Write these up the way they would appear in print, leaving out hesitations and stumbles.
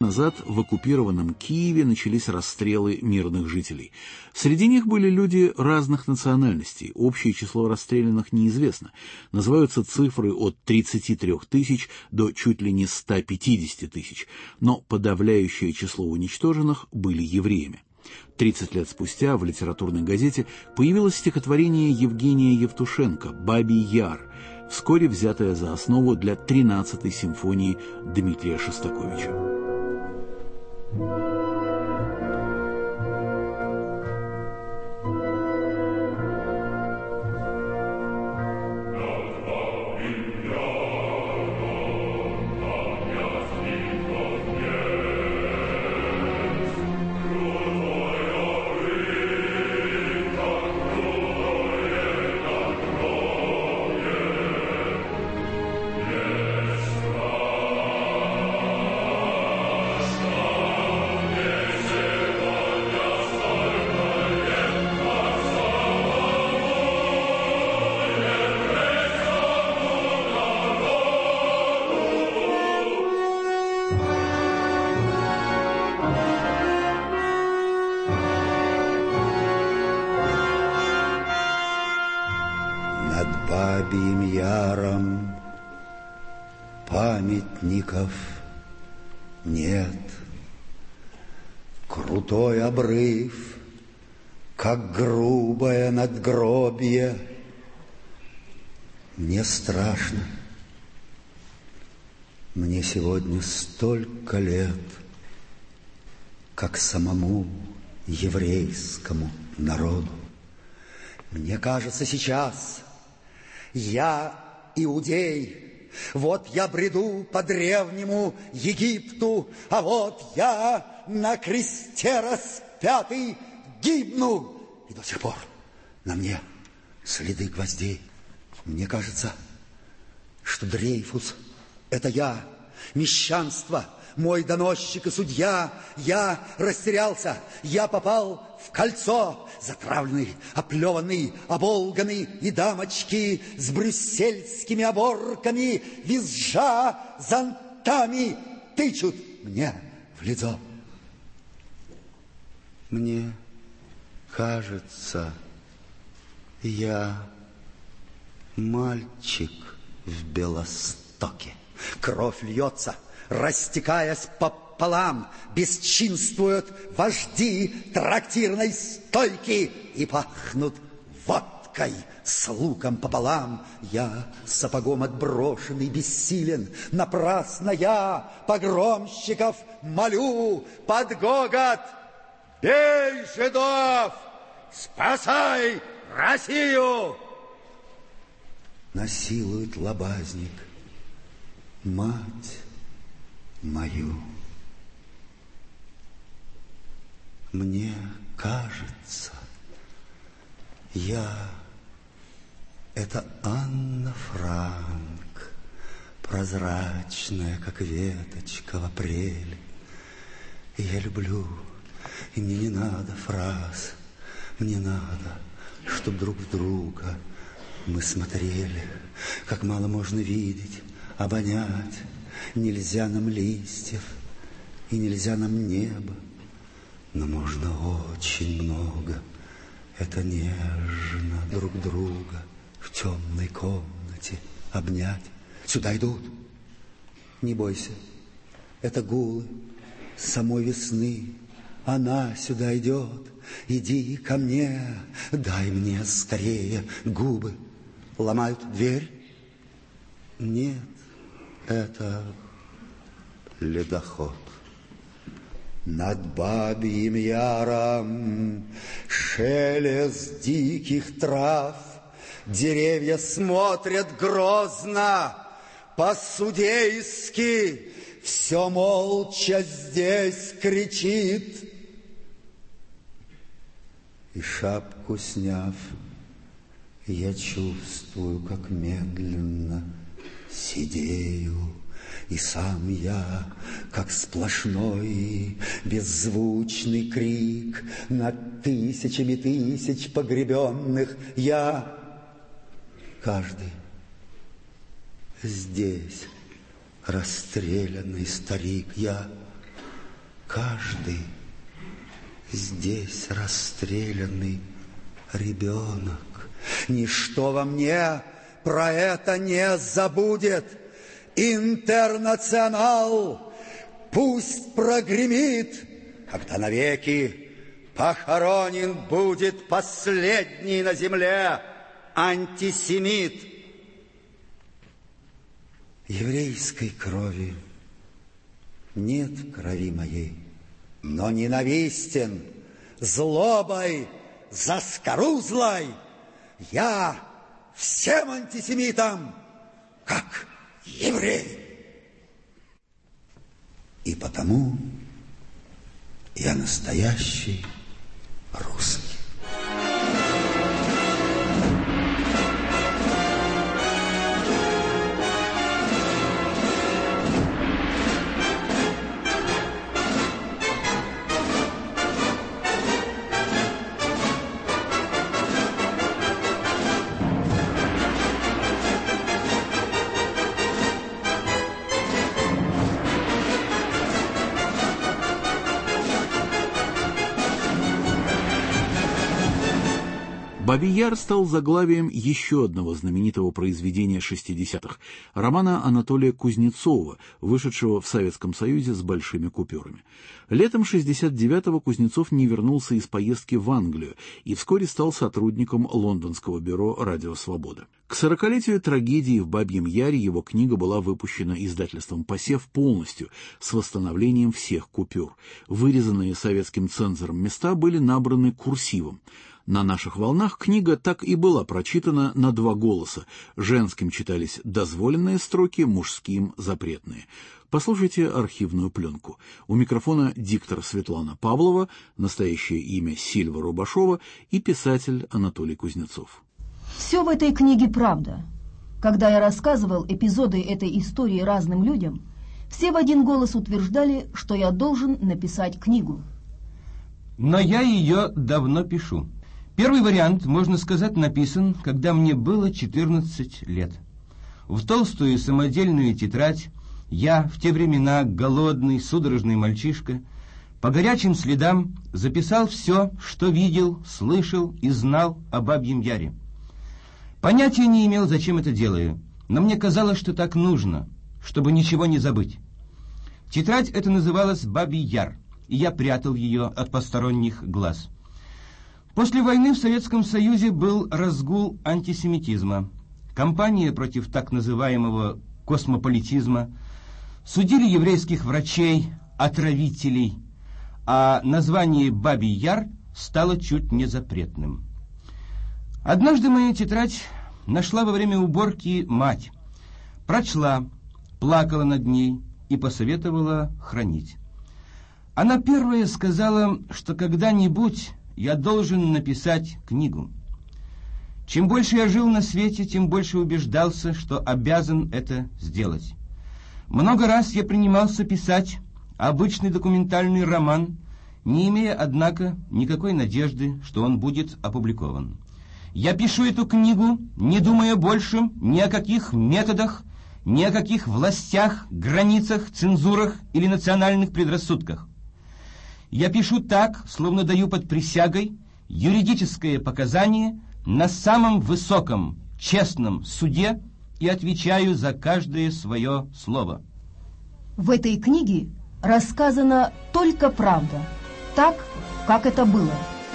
назад в оккупированном Киеве начались расстрелы мирных жителей. Среди них были люди разных национальностей. Общее число расстрелянных неизвестно. Называются цифры от 33 тысяч до чуть ли не 150 тысяч. Но подавляющее число уничтоженных были евреями. 30 лет спустя в литературной газете появилось стихотворение Евгения Евтушенко «Бабий Яр», вскоре взятое за основу для 13-й симфонии Дмитрия Шостаковича. Над Бабьим Яром памятников нет. Крутой обрыв, как грубое надгробье. Мне страшно. Мне сегодня столько лет, как самому еврейскому народу. Мне кажется, сейчас я иудей, вот я бреду по древнему Египту, а вот я на кресте распятый гибну. И до сих пор на мне следы гвоздей. Мне кажется, что Дрейфус — это я, мещанство, мой доносчик и судья. Я растерялся, я попал в кольцо, затравленный, оплеванный, оболганный, и дамочки с брюссельскими оборками, визжа зонтами, тычут мне в лицо. Мне кажется, я мальчик в Белостоке. Кровь льется, растекаясь пополам, бесчинствуют вожди трактирной стойки и пахнут водкой с луком пополам. Я сапогом отброшенный, бессилен, напрасно я погромщиков молю под гогот: «Бей жидов! Спасай Россию!» Насилует лобазник мать мою. Мне кажется, я — это Анна Франк, прозрачная, как веточка в апреле. И я люблю, и мне не надо фраз, мне надо, чтоб друг в друга мы смотрели. Как мало можно видеть, обонять. Нельзя нам листьев, и нельзя нам неба, но можно очень много. Это нежно друг друга в темной комнате обнять. Сюда идут. Не бойся, это гулы самой весны. Она сюда идет. Иди ко мне, дай мне скорее губы. Ломают дверь? Нет, это ледоход. Над Бабьим Яром шелест диких трав. Деревья смотрят грозно, по-судейски. Все молча здесь кричит. И шапку сняв, я чувствую, как медленно сидею. И сам я, как сплошной беззвучный крик над тысячами тысяч погребенных. Я, каждый здесь расстрелянный старик. Я каждый здесь расстрелянный ребенок. Ничто во мне про это не забудет. Интернационал пусть прогремит, когда навеки похоронен будет последний на земле антисемит. Еврейской крови нет в крови моей, но ненавистен злобой заскорузлой я всем антисемитам, как еврей. И потому я настоящий русский. «Бабий Яр» стал заглавием еще одного знаменитого произведения 60-х – романа Анатолия Кузнецова, вышедшего в Советском Союзе с большими купюрами. Летом 69-го Кузнецов не вернулся из поездки в Англию и вскоре стал сотрудником лондонского бюро «Радио Свобода». К 40-летию трагедии в «Бабьем Яре» его книга была выпущена издательством «Посев» полностью, с восстановлением всех купюр. Вырезанные советским цензором места были набраны курсивом. На наших волнах книга так и была прочитана на два голоса. Женским читались дозволенные строки, мужским – запретные. Послушайте архивную пленку. У микрофона диктор Светлана Павлова, настоящее имя Сильва Рубашова и писатель Анатолий Кузнецов. Все в этой книге правда. Когда я рассказывал эпизоды этой истории разным людям, все в один голос утверждали, что я должен написать книгу. Но я ее давно пишу. Первый вариант, можно сказать, написан, когда мне было 14 лет. В толстую самодельную тетрадь я, в те времена голодный, судорожный мальчишка, по горячим следам записал все, что видел, слышал и знал о Бабьем Яре. Понятия не имел, зачем это делаю, но мне казалось, что так нужно, чтобы ничего не забыть. Тетрадь эта называлась «Бабий Яр», и я прятал ее от посторонних глаз. После войны в Советском Союзе был разгул антисемитизма, кампания против так называемого космополитизма, судили еврейских врачей, отравителей, а название «Бабий Яр» стало чуть не запретным. Однажды мою тетрадь нашла во время уборки мать, прочла, плакала над ней и посоветовала хранить. Она первая сказала, что когда-нибудь я должен написать книгу. Чем больше я жил на свете, тем больше убеждался, что обязан это сделать. Много раз я принимался писать обычный документальный роман, не имея, однако, никакой надежды, что он будет опубликован. Я пишу эту книгу, не думая больше ни о каких методах, ни о каких властях, границах, цензурах или национальных предрассудках. Я пишу так, словно даю под присягой юридическое показание на самом высоком, честном суде и отвечаю за каждое свое слово. В этой книге рассказана только правда, так, как это было.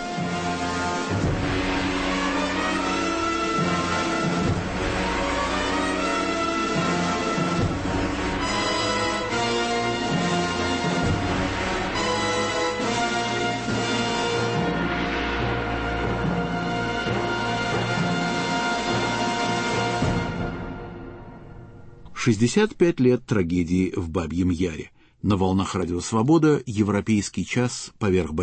— 65 лет трагедии в Бабьем Яре. На волнах Радио Свобода «Европейский час» поверх